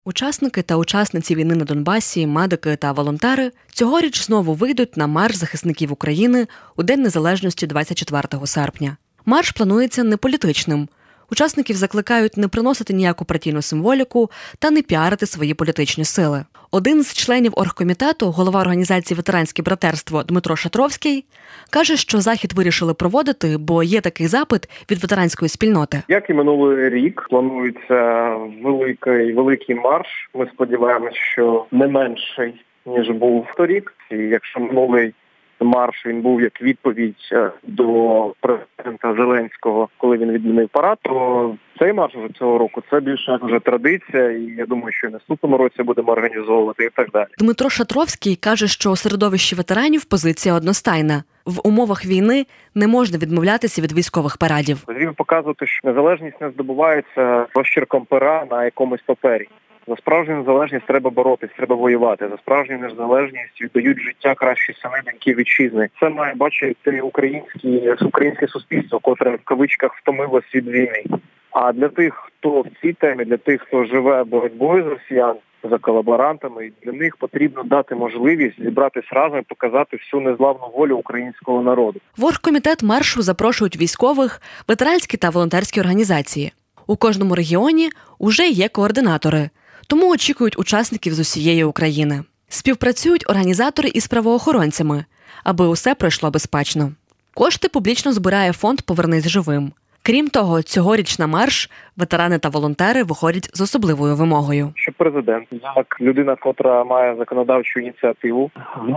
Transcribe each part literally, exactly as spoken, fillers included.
Учасники та учасниці війни на Донбасі, медики та волонтери цьогоріч знову вийдуть на марш захисників України у День Незалежності двадцять четвертого серпня. Марш планується неполітичним. Учасників закликають не приносити ніяку партійну символіку та не піарити свої політичні сили. Один з членів оргкомітету, голова організації «Ветеранське братерство» Дмитро Шатровський, каже, що захід вирішили проводити, бо є такий запит від ветеранської спільноти. Як і минулий рік, планується великий, великий марш. Ми сподіваємося, що не менший, ніж був торік. І якщо минулий марш він був як відповідь до президента Зеленського, коли він відмінив парад, то цей марш вже цього року це більше вже традиція, і я думаю, що і наступному році будемо організовувати і так далі. Дмитро Шатровський каже, що у середовищі ветеранів позиція одностайна. В умовах війни не можна відмовлятися від військових парадів. Потрібно показувати, що незалежність не здобувається розчерком пера на якомусь папері. За справжню незалежність треба боротись, треба воювати. За справжню незалежність віддають життя кращі сини доньки вітчизни. Це має бачити українське, українське суспільство, котре в кавичках втомилось від війни. А для тих, хто в цій темі, для тих, хто живе боротьбою з росіян, за колаборантами, для них потрібно дати можливість зібратись разом і показати всю незламну волю українського народу. В оргкомітет маршу запрошують військових, ветеранські та волонтерські організації. У кожному регіоні уже є координатори, тому очікують учасників з усієї України. Співпрацюють організатори із правоохоронцями, аби усе пройшло безпечно. Кошти публічно збирає фонд «Повернись живим». Крім того, цьогоріч на марш ветерани та волонтери виходять з особливою вимогою. Що президент, як людина, котра має законодавчу ініціативу,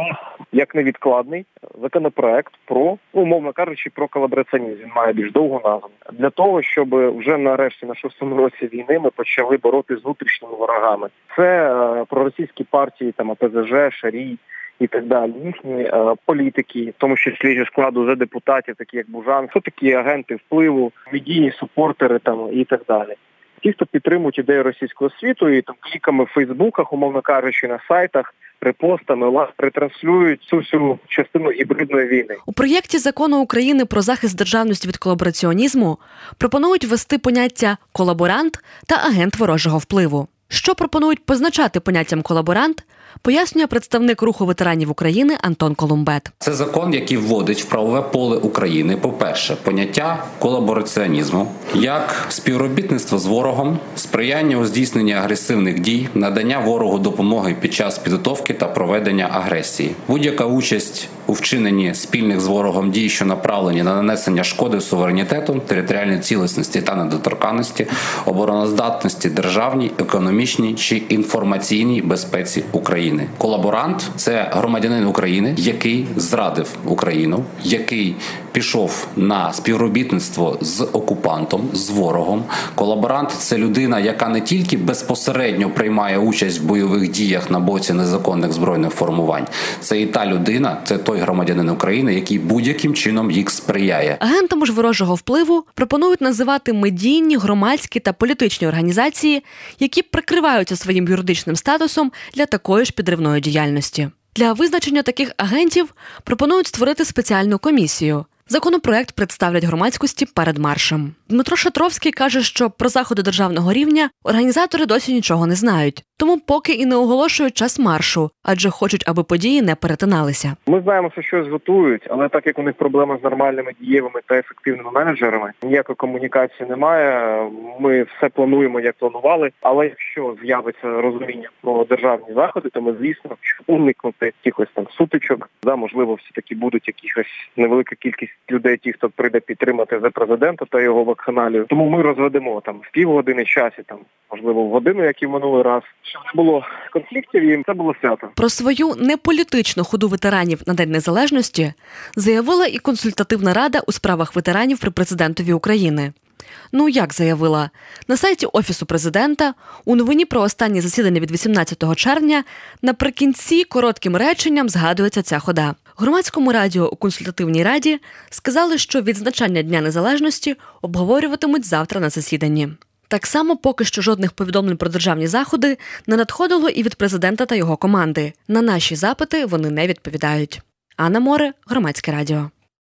як невідкладний законопроект про, умовно кажучи, про колабораціонізм. Він має більш довгу назву. Для того, щоб вже нарешті на шостому році війни ми почали боротися з внутрішніми ворогами. Це е, проросійські партії, там А Пе Зе Же, Шарій і так далі, їхні е, політики, в тому числі зі складу зе депутатів, такі як Бужан, хто такі агенти впливу, медійні супортери там і так далі. Ті, хто підтримують ідею російського світу і там кліками в Фейсбуках, умовно кажучи, на сайтах, репостами, лас ретранслюють цю всю частину гібридної війни. У проєкті закону України про захист державності від колабораціонізму пропонують ввести поняття «колаборант» та «агент ворожого впливу». Що пропонують позначати поняттям «колаборант», пояснює представник Руху ветеранів України Антон Колумбет. Це закон, який вводить в правове поле України, по-перше, поняття колабораціонізму, як співробітництво з ворогом, сприяння у здійсненні агресивних дій, надання ворогу допомоги під час підготовки та проведення агресії. Будь-яка участь у вчиненні спільних з ворогом дій, що направлені на нанесення шкоди суверенітету, територіальній цілісності та недоторканності, обороноздатності державній, економічній чи інформаційній безпеці України. Колаборант – це громадянин України, який зрадив Україну, який пішов на співробітництво з окупантом, з ворогом. Колаборант – це людина, яка не тільки безпосередньо приймає участь в бойових діях на боці незаконних збройних формувань. Це і та людина, це той громадянин України, який будь-яким чином їх сприяє. Агентами ж ворожого впливу пропонують називати медійні, громадські та політичні організації, які прикриваються своїм юридичним статусом для такої ж підривної діяльності. Для визначення таких агентів пропонують створити спеціальну комісію. Законопроект представлять громадськості перед маршем. Дмитро Шатровський каже, що про заходи державного рівня організатори досі нічого не знають. Тому поки і не оголошують час маршу, адже хочуть, аби події не перетиналися. Ми знаємо, що щось готують, але так як у них проблема з нормальними, дієвими та ефективними менеджерами, ніякої комунікації немає, ми все плануємо, як планували, але якщо з'явиться розуміння про державні заходи, то ми, звісно, щоб уникнути якихось там сутичок, да, можливо, все-таки будуть якихось невелика кількість людей, ті, хто прийде підтримати за президента та його вакханалію. Тому ми розведемо там в півгодини часі, там, можливо, в годину, як і в минулий раз, щоб не було конфліктів і це було свято. Про свою неполітичну ходу ветеранів на День Незалежності заявила і консультативна рада у справах ветеранів при президентові України. Ну, як заявила? На сайті Офісу президента у новині про останнє засідання від вісімнадцятого червня наприкінці коротким реченням згадується ця хода. Громадському радіо у консультативній раді сказали, що відзначання Дня Незалежності обговорюватимуть завтра на засіданні. Так само поки що жодних повідомлень про державні заходи не надходило і від президента та його команди. На наші запити вони не відповідають. Анна Море, Громадське радіо.